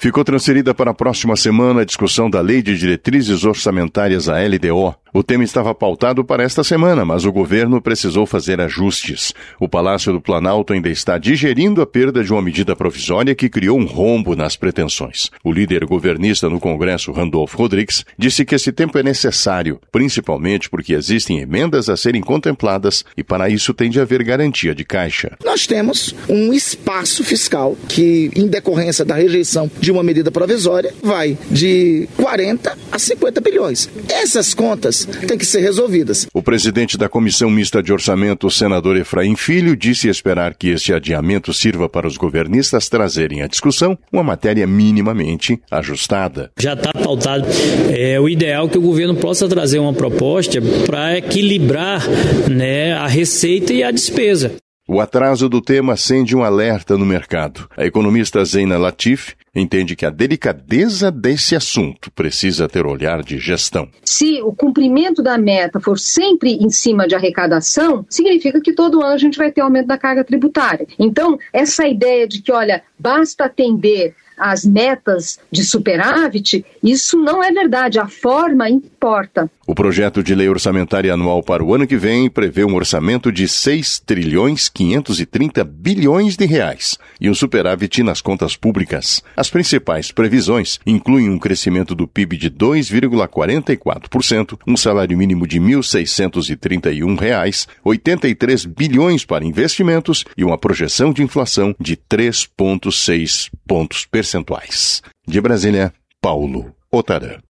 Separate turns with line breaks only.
Ficou transferida para a próxima semana a discussão da Lei de Diretrizes Orçamentárias, a LDO. O tema estava pautado para esta semana, mas o governo precisou fazer ajustes. O Palácio do Planalto ainda está digerindo a perda de uma medida provisória que criou um rombo nas pretensões. O líder governista no Congresso, Randolfo Rodrigues, disse que esse tempo é necessário, principalmente porque existem emendas a serem contempladas e para isso tem de haver garantia de caixa.
Nós temos um espaço fiscal que, em decorrência da rejeição de uma medida provisória, vai de 40 a 50 bilhões. Essas contas têm que ser resolvidas.
O presidente da Comissão Mista de Orçamento, o senador Efraim Filho, disse esperar que este adiamento sirva para os governistas trazerem à discussão uma matéria minimamente ajustada.
Já está pautado. O ideal é que o governo possa trazer uma proposta para equilibrar, a receita e a despesa.
O atraso do tema acende um alerta no mercado. A economista Zeina Latif entende que a delicadeza desse assunto precisa ter olhar de gestão.
Se o cumprimento da meta for sempre em cima de arrecadação, significa que todo ano a gente vai ter aumento da carga tributária. Então, essa ideia de que, basta atender as metas de superávit, isso não é verdade, a forma importa.
O projeto de lei orçamentária anual para o ano que vem prevê um orçamento de 6.530 bilhões de reais e um superávit nas contas públicas. As principais previsões incluem um crescimento do PIB de 2,44%, um salário mínimo de R$ 1.631, 83 bilhões para investimentos e uma projeção de inflação de 3,6 pontos percentuais. De Brasília, Paulo Otarã.